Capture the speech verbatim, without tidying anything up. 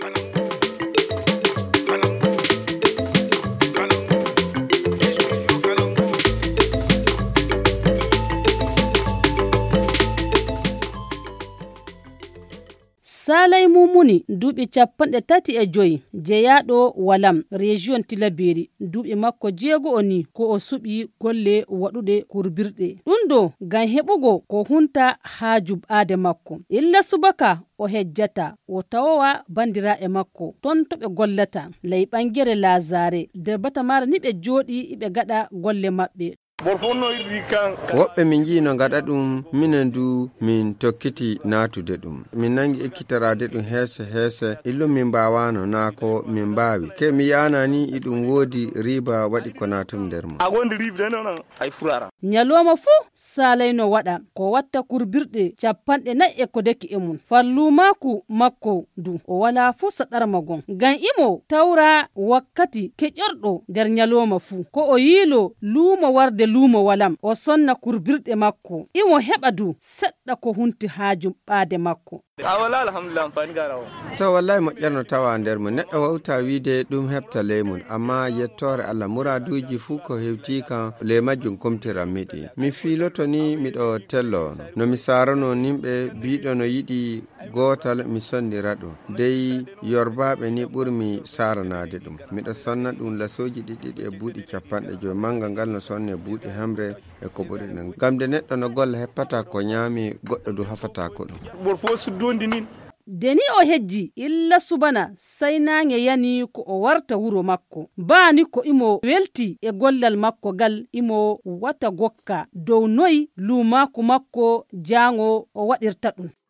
Salai Mumuni duuɓi capanɗe tati e joyi jeyaɗo Walam région Tilaberi duuɓi makko jeego o ni ko o suɓi golle waɗuɗe kurbirɗe ɗum ɗo ngam heɓugo ko hunta haa juɓɓaade makko. Illa subaka o hejjata o tawowa bandiraɓe makko ton to ɓe gollata ley ɓangere Lazare nder Batamara ni ɓe jooɗi ɓe gaɗa golle maɓɓe. Woɓɓe min jii no gaɗa ɗum minen du min tokkiti natude ɗum min nangi ekkitorade ɗum heese heese illu min mbawano na ko min mbawi ke mi yanani iɗum woodi riba waɗi ko natum nder mo nyaloma fuu salayno waɗa ko watta kurbirɗe capanɗe nayi e ko deki e mum fallumaku makko du o wala fuu saɗarma gon ngam imo tawra wakkati keƴorɗo nder nyaloma fuu ko o yiilo luumo warde luumo Walam o sonna kurbirɗe makko imo heɓa du seɗɗa ko hunti haa juɓɓaade makko. To wallahi moƴƴerno tawa nder mo neɗɗo wawta wiide ɗum heɓta leymun amma yettore Allah muraduji fuu ko hewti kan ley majjum kumtiran miɗi mi fiiloto ni miɗo tello no mi sarano nimɓe biɗo no yiɗi gotal mi sondira ɗum dey yorbaɓe ni ɓurmi saranade ɗum miɗo sonna ɗum lasoji ɗiɗiɗi e buuɗi capanɗe joyi manga ngal no sonne buuɗi hamre e ko ɓuri ɗum ngam de neɗɗo no golla heppata ko ñaami goɗɗo du hafata ko ɗum. Deni o hejji illa subana sai nange yani ko o warta wuro makko baani ko imo welti e gollal makko gal imo wata gokka dow noyi lumaku makko jango o waɗirta ɗum.